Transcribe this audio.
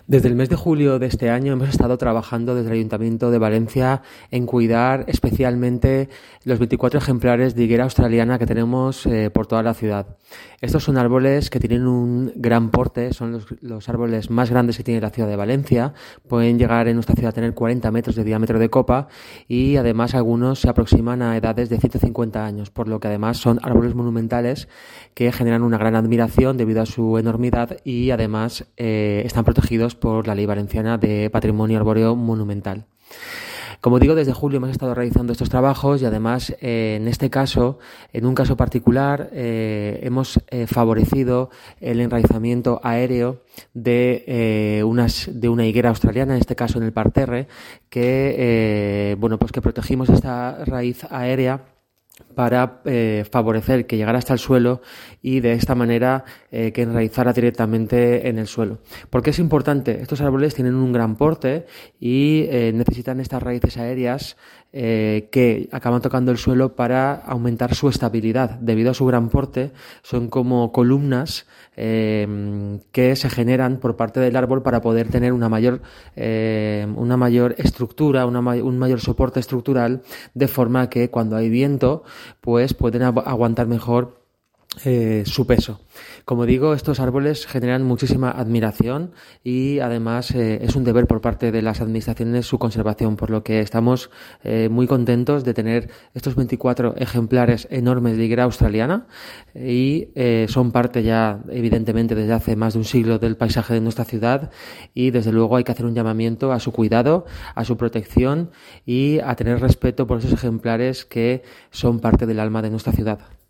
Desde el mes de julio de este año hemos estado trabajando desde el Ayuntamiento de Valencia en cuidar especialmente los 24 ejemplares de higuera australiana que tenemos por toda la ciudad. Estos son árboles que tienen un gran porte, son los árboles más grandes que tiene la ciudad de Valencia. Pueden llegar en nuestra ciudad a tener 40 metros de diámetro de copa y además algunos se aproximan a edades de 150 años, por lo que además son árboles monumentales que generan una gran admiración debido a su enormidad y además están protegidos por la Ley Valenciana de Patrimonio Arbóreo Monumental. Como digo, desde julio hemos estado realizando estos trabajos y además en este caso, en un caso particular, hemos favorecido el enraizamiento aéreo de una higuera australiana, en este caso en el parterre, que protegimos esta raíz aérea para favorecer que llegara hasta el suelo y de esta manera que enraizara directamente en el suelo. ¿Por qué es importante? Estos árboles tienen un gran porte y necesitan estas raíces aéreas que acaban tocando el suelo para aumentar su estabilidad. Debido a su gran porte, son como columnas que se generan por parte del árbol para poder tener una mayor estructura, un mayor soporte estructural, de forma que cuando hay viento, pues pueden aguantar mejor su peso. Como digo, estos árboles generan muchísima admiración y además es un deber por parte de las administraciones su conservación, por lo que estamos muy contentos de tener estos 24 ejemplares enormes de higuera australiana y son parte ya evidentemente desde hace más de un siglo del paisaje de nuestra ciudad y desde luego hay que hacer un llamamiento a su cuidado, a su protección y a tener respeto por esos ejemplares que son parte del alma de nuestra ciudad.